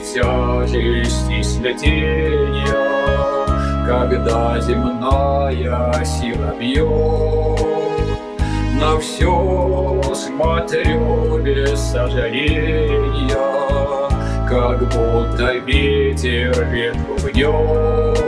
тяжесть и смятение, когда земная сила бьет. На все смотрю без сожаления, как будто ветер ветку гнет.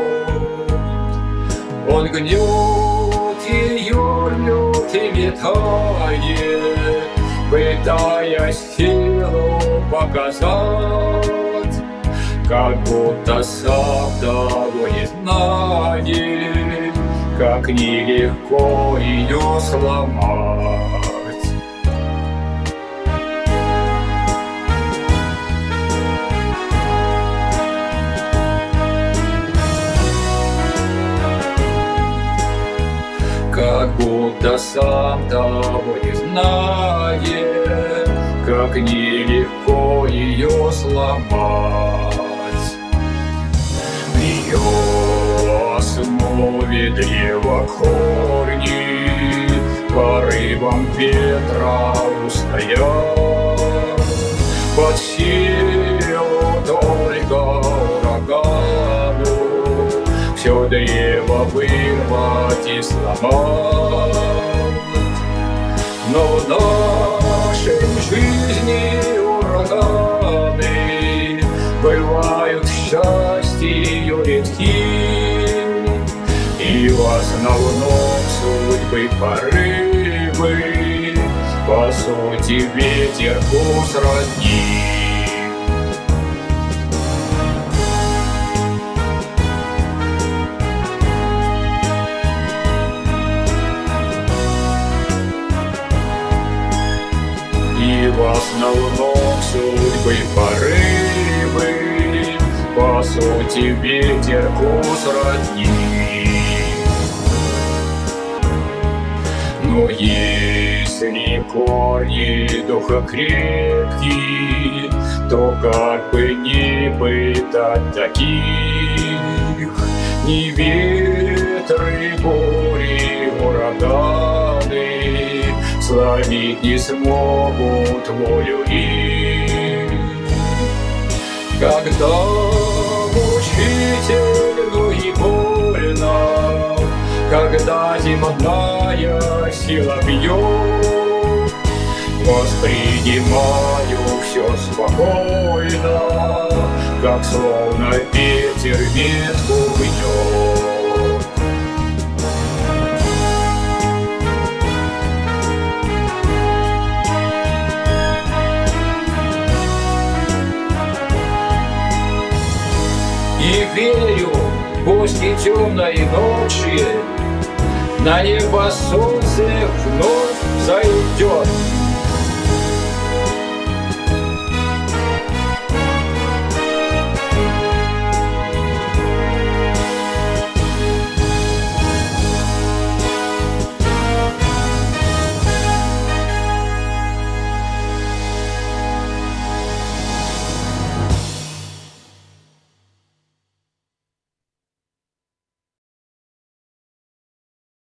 Он гнет ее, рвет и метает, пытаясь силу показать, как будто сам того не знает, как нелегко ее сломать. Как будто сам того не знает, как нелегко ее сломать. В ее основе древа корни порывом ветра устоят, под силу только урагану все древо вырвать и сломать. Но в нашей жизни ураганы бывают счастью редки, и в основном судьбы порывы, по сути, ветерку сродни. И в основном судьбы порывы, по сути, ветерку сродни. Но если корни духа крепкие, то как бы не пытать таких, ни ветры, бури, ураганы сломить не смогут волю их. Когда мучительно и больно, когда земная сила бьет, воспринимаю все спокойно, как словно ветер ветку гнет. И верю, после темной ночи на небо солнце вновь взойдет.